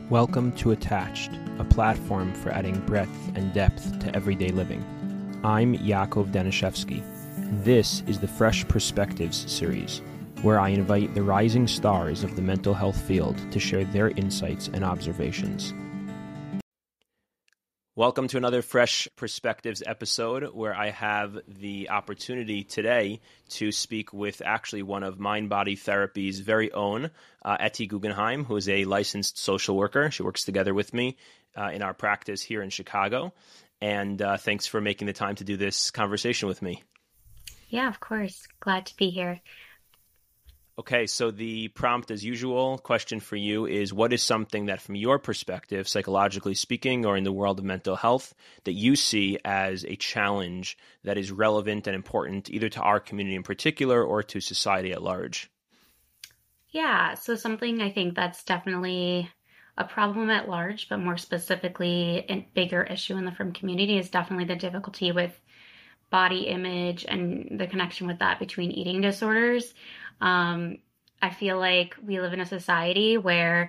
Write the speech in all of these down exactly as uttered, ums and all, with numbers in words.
Welcome to Attached, a platform for adding breadth and depth to everyday living. I'm Yakov Danishevsky, and this is the Fresh Perspectives series, where I invite the rising stars of the mental health field to share their insights and observations. Welcome to another Fresh Perspectives episode where I have the opportunity today to speak with actually one of Mind Body Therapy's very own, uh, Etty Guggenheim, who is a licensed social worker. She works together with me uh, in our practice here in Chicago. And uh, thanks for making the time to do this conversation with me. Yeah, of course. Glad to be here. Okay, so the prompt, as usual, question for you is, what is something that from your perspective, psychologically speaking, or in the world of mental health, that you see as a challenge that is relevant and important either to our community in particular or to society at large? Yeah, so something I think that's definitely a problem at large, but more specifically a bigger issue in the femme community is definitely the difficulty with body image and the connection with that between eating disorders. Um, I feel like we live in a society where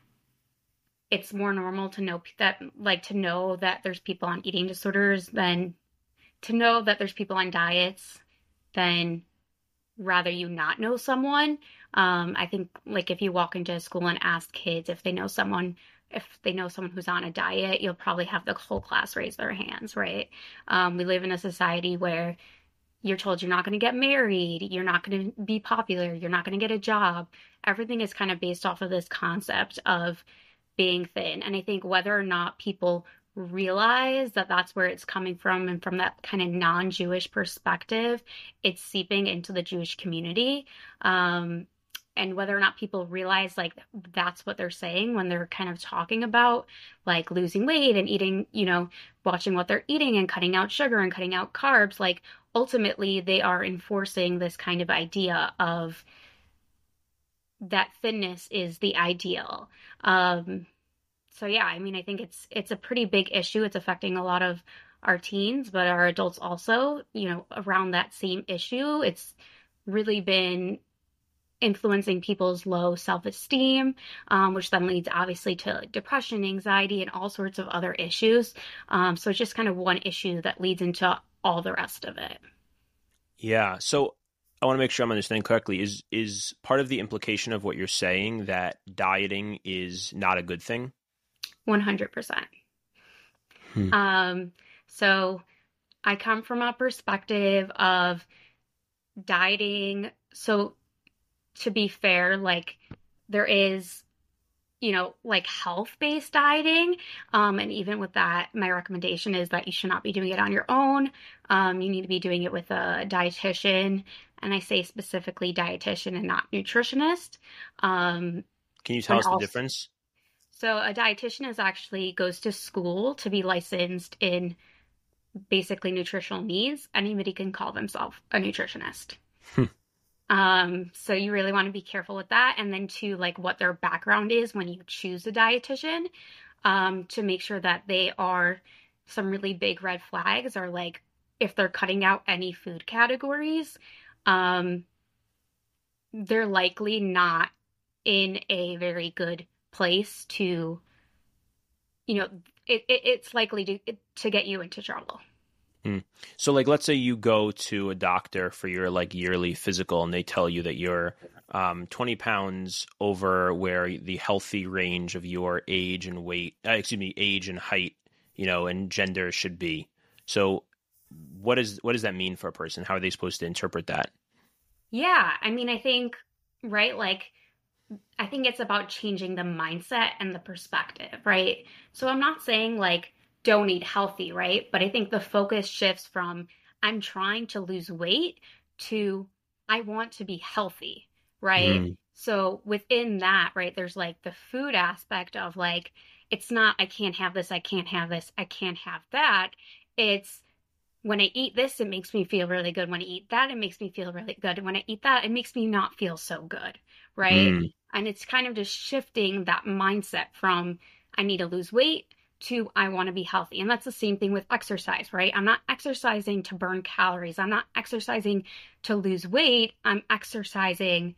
it's more normal to know that, like to know that there's people on eating disorders than to know that there's people on diets than rather you not know someone. Um, I think like if you walk into a school and ask kids if they know someone, if they know someone who's on a diet, you'll probably have the whole class raise their hands, right? Um, we live in a society where you're told you're not going to get married, you're not going to be popular, you're not going to get a job. Everything is kind of based off of this concept of being thin. And I think whether or not people realize that that's where it's coming from and from that kind of non-Jewish perspective, it's seeping into the Jewish community. Um, and whether or not people realize like that's what they're saying when they're kind of talking about like losing weight and eating, you know, watching what they're eating and cutting out sugar and cutting out carbs, like ultimately they are enforcing this kind of idea of that thinness is the ideal. Um, so yeah, I mean, I think it's it's a pretty big issue. It's affecting a lot of our teens, but our adults also, you know, around that same issue. It's really been influencing people's low self-esteem, um, which then leads obviously to depression, anxiety, and all sorts of other issues. Um, so it's just kind of one issue that leads into all the rest of it. Yeah. So I want to make sure I'm understanding correctly. Is is part of the implication of what you're saying that dieting is not a good thing? one hundred percent. Hmm. Um, so I come from a perspective of dieting. So to be fair, like there is, you know, like health-based dieting. Um, and even with that, my recommendation is that you should not be doing it on your own. Um, you need to be doing it with a dietitian. And I say specifically dietitian and not nutritionist. Um, Can you tell us also, the difference? So a dietitian is actually goes to school to be licensed in basically nutritional needs. Anybody can call themselves a nutritionist. Hmm. Um, so you really want to be careful with that. And then to like what their background is when you choose a dietitian, um, to make sure that they are some really big red flags are like if they're cutting out any food categories, um, they're likely not in a very good place to, you know, it, it it's likely to to get you into trouble. Mm. So like, let's say you go to a doctor for your like yearly physical and they tell you that you're um, twenty pounds over where the healthy range of your age and weight, uh, excuse me, age and height, you know, and gender should be. So what is, what does that mean for a person? How are they supposed to interpret that? Yeah. I mean, I think, right, like, I think it's about changing the mindset and the perspective, right? So I'm not saying like, don't eat healthy, right? But I think the focus shifts from I'm trying to lose weight to I want to be healthy, right? Mm. So within that, right, there's like the food aspect of like, it's not I can't have this, I can't have this, I can't have that. It's when I eat this, it makes me feel really good. When I eat that, it makes me feel really good. And when I eat that, it makes me not feel so good, right? Mm. And it's kind of just shifting that mindset from I need to lose weight to I want to be healthy. And that's the same thing with exercise, right? I'm not exercising to burn calories. I'm not exercising to lose weight. I'm exercising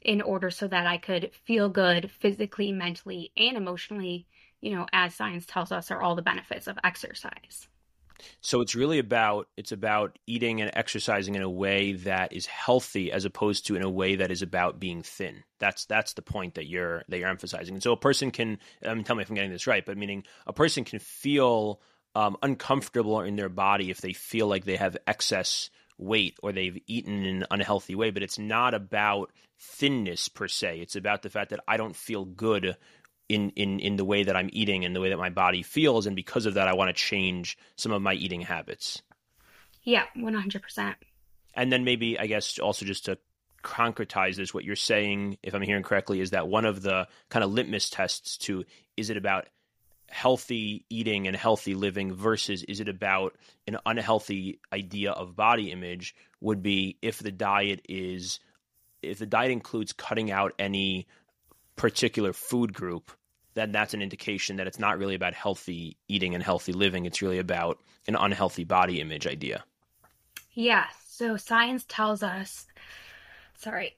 in order so that I could feel good physically, mentally, and emotionally, you know, as science tells us are all the benefits of exercise. So it's really about it's about eating and exercising in a way that is healthy as opposed to in a way that is about being thin. That's that's the point that you're that you're emphasizing. And so a person can, I mean, tell me if I'm getting this right, but meaning a person can feel um, uncomfortable in their body if they feel like they have excess weight or they've eaten in an unhealthy way, but it's not about thinness per se. It's about the fact that I don't feel good in in in the way that I'm eating and the way that my body feels, and because of that I want to change some of my eating habits. Yeah, one hundred percent. And then maybe, I guess, also just to concretize this, what you're saying, if I'm hearing correctly, is that one of the kind of litmus tests to, is it about healthy eating and healthy living versus is it about an unhealthy idea of body image, would be if the diet is if the diet includes cutting out any particular food group, then that's an indication that it's not really about healthy eating and healthy living. It's really about an unhealthy body image idea. Yeah, so science tells us, sorry,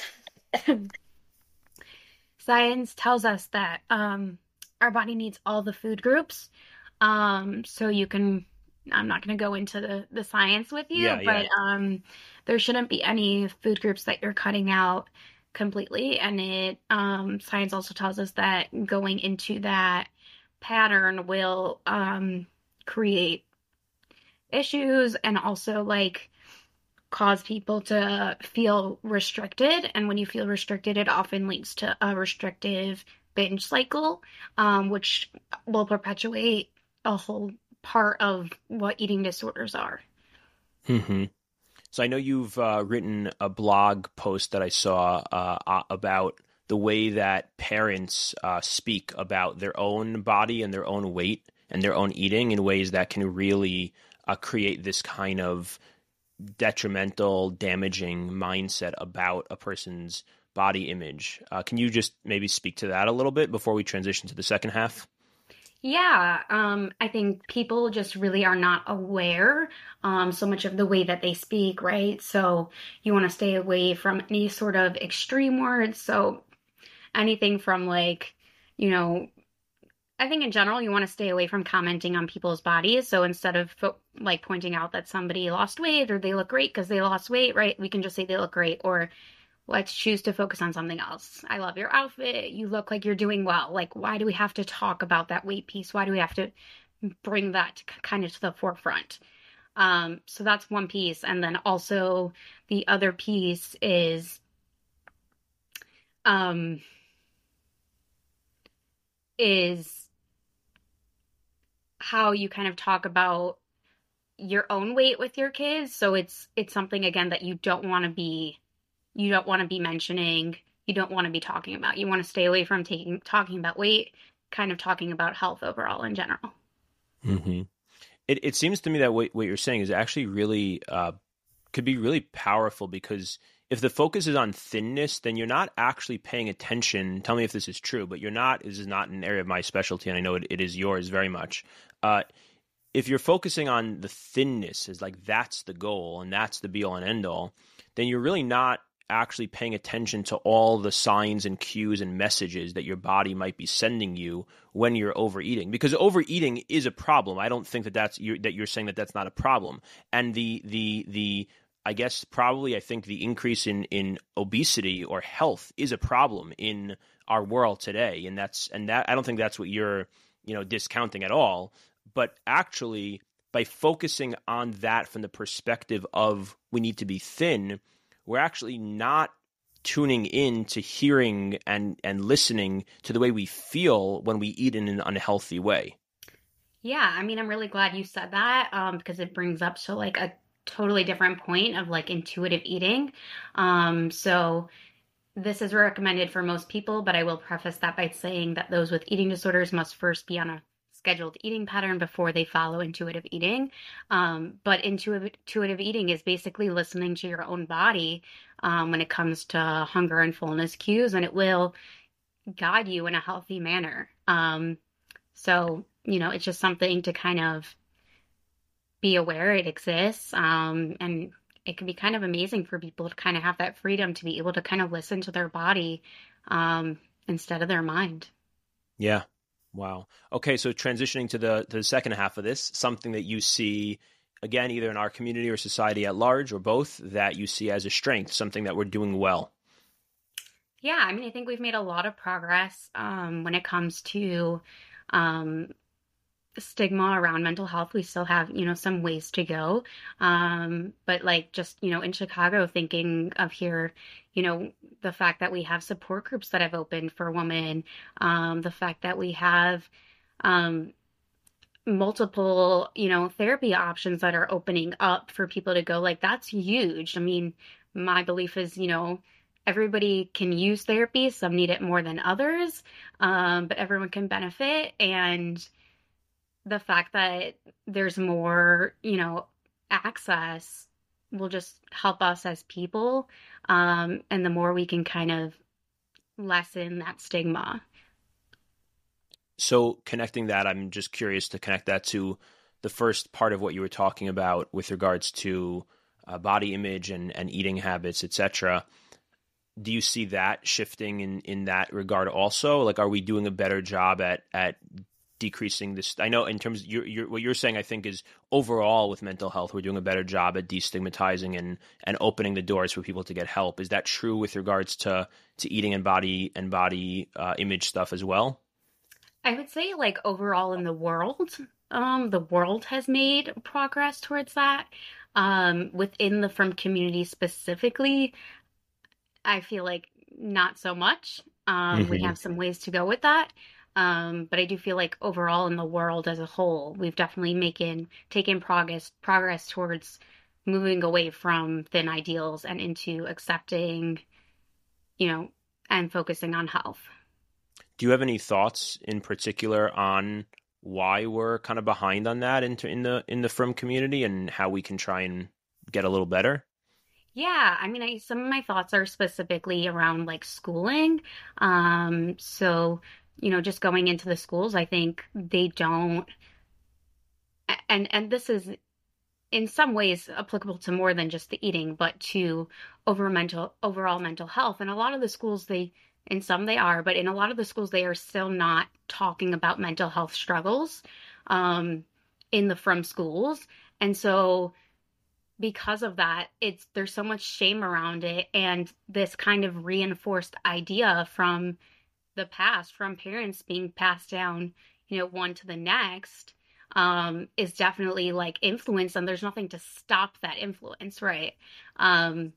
science tells us that um, our body needs all the food groups. Um, so you can, I'm not going to go into the, the science with you, Yeah, but yeah. um, there shouldn't be any food groups that you're cutting out completely. And it, um, science also tells us that going into that pattern will um, create issues and also like cause people to feel restricted. And when you feel restricted, it often leads to a restrictive binge cycle, um, which will perpetuate a whole part of what eating disorders are. hmm So I know you've uh, written a blog post that I saw uh, about the way that parents uh, speak about their own body and their own weight and their own eating in ways that can really uh, create this kind of detrimental, damaging mindset about a person's body image. Uh, can you just maybe speak to that a little bit before we transition to the second half? Yeah, um, I think people just really are not aware um, so much of the way that they speak, right? So you want to stay away from any sort of extreme words. So anything from like, you know, I think in general, you want to stay away from commenting on people's bodies. So instead of fo- like pointing out that somebody lost weight or they look great because they lost weight, right? We can just say they look great, or let's choose to focus on something else. I love your outfit. You look like you're doing well. Like, why do we have to talk about that weight piece? Why do we have to bring that to, kind of to the forefront? Um, so that's one piece. And then also the other piece is, um, is how you kind of talk about your own weight with your kids. So it's it's something again that you don't want to be you don't want to be mentioning, you don't want to be talking about. You want to stay away from taking talking about weight, kind of talking about health overall in general. hmm It, it seems to me that what, what you're saying is actually really uh, could be really powerful, because if the focus is on thinness, then you're not actually paying attention. Tell me if this is true, but you're not. This is not an area of my specialty, and I know it, it is yours very much. Uh, if you're focusing on the thinness as like that's the goal and that's the be all and end all, then you're really not actually paying attention to all the signs and cues and messages that your body might be sending you when you're overeating. Because overeating is a problem. I don't think that that's you're, that you're saying that that's not a problem. And the the the I guess probably I think the increase in in obesity or health is a problem in our world today, and that's and that I don't think that's what you're you know discounting at all. But actually, by focusing on that from the perspective of we need to be thin, we're actually not tuning in to hearing and, and listening to the way we feel when we eat in an unhealthy way. Yeah, I mean, I'm really glad you said that um, because it brings up so like a totally different point of like intuitive eating. Um, so this is recommended for most people, but I will preface that by saying that those with eating disorders must first be on a scheduled eating pattern before they follow intuitive eating. Um, but intuitive, intuitive eating is basically listening to your own body um, when it comes to hunger and fullness cues, and it will guide you in a healthy manner. Um, so, you know, it's just something to kind of be aware it exists um, and it can be kind of amazing for people to kind of have that freedom to be able to kind of listen to their body um, instead of their mind. Yeah. Wow. Okay, so transitioning to the to the second half of this, something that you see again either in our community or society at large or both that you see as a strength, something that we're doing well. Yeah, I mean, I think we've made a lot of progress um, when it comes to um, stigma around mental health. We still have, you know, some ways to go. Um, but like just, you know, in Chicago, thinking of here, you know, the fact that we have support groups that have opened for women, um, the fact that we have um, multiple, you know, therapy options that are opening up for people to go, like, that's huge. I mean, my belief is, you know, everybody can use therapy. Some need it more than others, um, but everyone can benefit. And the fact that there's more, you know, access will just help us as people. Um, and the more we can kind of lessen that stigma. So connecting that, I'm just curious to connect that to the first part of what you were talking about with regards to uh, body image and, and eating habits, et cetera. Do you see that shifting in, in that regard also? Like, are we doing a better job at at decreasing this? I know in terms of you're, you're, what you're saying, I think is overall with mental health, we're doing a better job at destigmatizing and and opening the doors for people to get help. Is that true with regards to to eating and body and body uh, image stuff as well? I would say, like, overall in the world, um, the world has made progress towards that. Um, within the From community specifically, I feel like not so much. Um, we Hmm. have some ways to go with that. Um, but I do feel like overall in the world as a whole, we've definitely making taken progress progress towards moving away from thin ideals and into accepting, you know, and focusing on health. Do you have any thoughts in particular on why we're kind of behind on that in, in the in the Frum community and how we can try and get a little better? Yeah, I mean, I, some of my thoughts are specifically around like schooling. Um, so, you know, just going into the schools, I think they don't, and and this is in some ways applicable to more than just the eating, but to over mental overall mental health. And a lot of the schools, they, in some they are, but in a lot of the schools, they are still not talking about mental health struggles um, in the From schools. And so because of that, it's there's so much shame around it and this kind of reinforced idea from the past, from parents being passed down, you know, one to the next, um, is definitely like influence, and there's nothing to stop that influence, right? Um,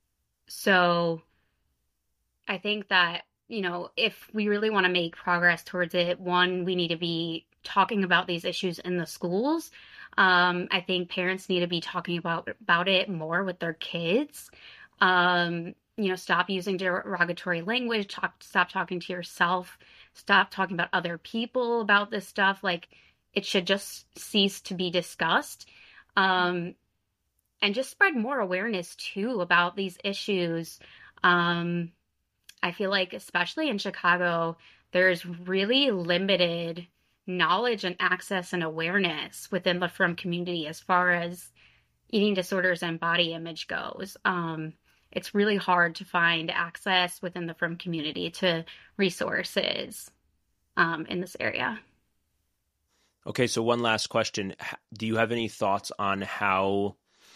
so I think that, you know, if we really want to make progress towards it, one, we need to be talking about these issues in the schools. Um, I think parents need to be talking about about it more with their kids. Um, you know, stop using derogatory language, talk, stop talking to yourself, stop talking about other people about this stuff. Like, it should just cease to be discussed. Um, and just spread more awareness too about these issues. Um, I feel like, especially in Chicago, there's really limited knowledge and access and awareness within the From community as far as eating disorders and body image goes. Um, it's really hard to find access within the From community to resources um, in this area. Okay, so one last question. Do you have any thoughts on how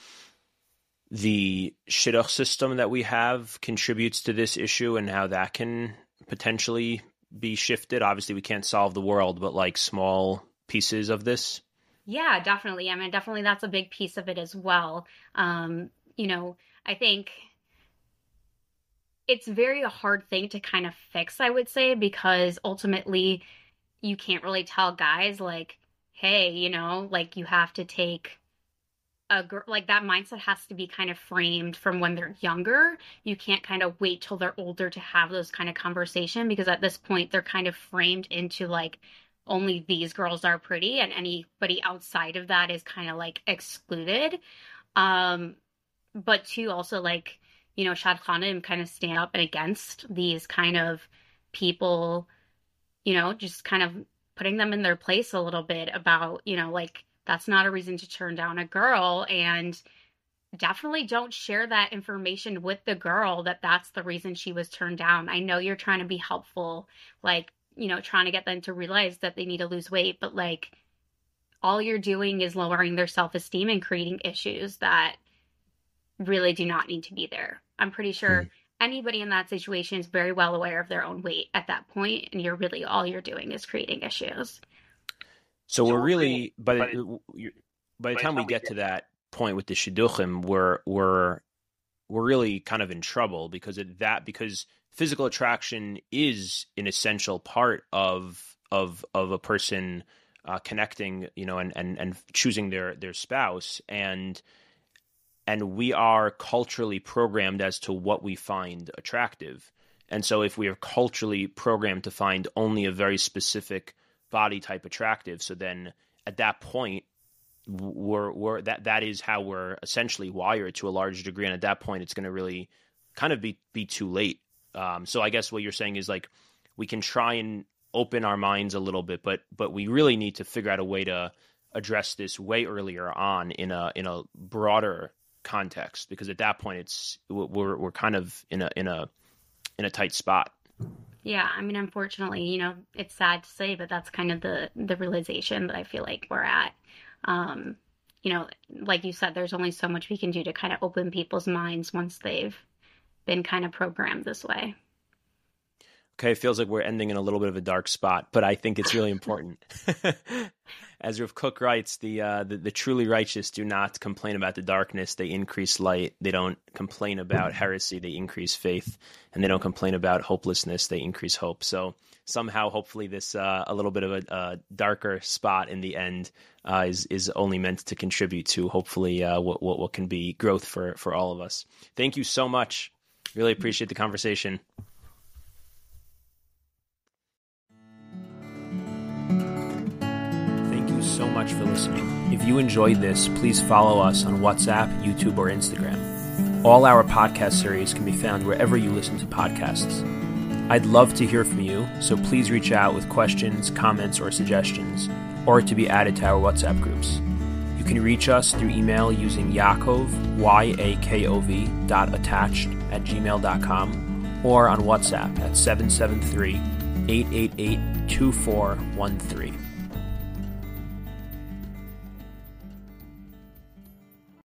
the shidduch system that we have contributes to this issue and how that can potentially be shifted? Obviously, we can't solve the world, but like small pieces of this. Yeah, definitely. I mean, definitely that's a big piece of it as well. Um, you know, I think it's very a hard thing to kind of fix, I would say, because ultimately you can't really tell guys like, hey, you know, like you have to take a girl, like that mindset has to be kind of framed from when they're younger. You can't kind of wait till they're older to have those kind of conversation because at this point they're kind of framed into like only these girls are pretty and anybody outside of that is kind of like excluded. Um, but to also like, you know, Shad Khanum kind of stand up and against these kind of people, you know, just kind of putting them in their place a little bit about, you know, like that's not a reason to turn down a girl. And definitely don't share that information with the girl that that's the reason she was turned down. I know you're trying to be helpful, like, you know, trying to get them to realize that they need to lose weight, but like all you're doing is lowering their self-esteem and creating issues that really do not need to be there. I'm pretty sure mm-hmm. anybody in that situation is very well aware of their own weight at that point, and you're really, all you're doing is creating issues. So we're really, by the, by the time we get to that point with the shidduchim, we're we're we're really kind of in trouble because of that, because physical attraction is an essential part of of of a person uh, connecting, you know, and and and choosing their their spouse, and and we are culturally programmed as to what we find attractive. And so if we are culturally programmed to find only a very specific body type attractive, so then at that point we're, we're that that is how we're essentially wired to a large degree, and at that point it's going to really kind of be be too late. Um, so I guess what you're saying is like we can try and open our minds a little bit, but but we really need to figure out a way to address this way earlier on in a in a broader context, because at that point it's we're we're kind of in a in a in a tight spot. Yeah, I mean, unfortunately, you know, it's sad to say, but that's kind of the the realization that I feel like we're at. Um, you know, like you said, there's only so much we can do to kind of open people's minds once they've been kind of programmed this way. Okay, it feels like we're ending in a little bit of a dark spot, but I think it's really important. As Rav Kook writes, the, uh, the the truly righteous do not complain about the darkness, they increase light. They don't complain about heresy, they increase faith. And they don't complain about hopelessness, they increase hope. So somehow, hopefully, this uh, a little bit of a, a darker spot in the end uh, is is only meant to contribute to, hopefully, uh, what, what, what can be growth for, for all of us. Thank you so much. Really appreciate the conversation. So much for listening. If you enjoyed this, please follow us on WhatsApp, YouTube, or Instagram. All our podcast series can be found wherever you listen to podcasts. I'd love to hear from you, so please reach out with questions, comments, or suggestions, or to be added to our WhatsApp groups. You can reach us through email using Yaakov, Y A K O V, dot attached at gmail dot com, or on WhatsApp at seven seven three, eight eight eight, two four one three.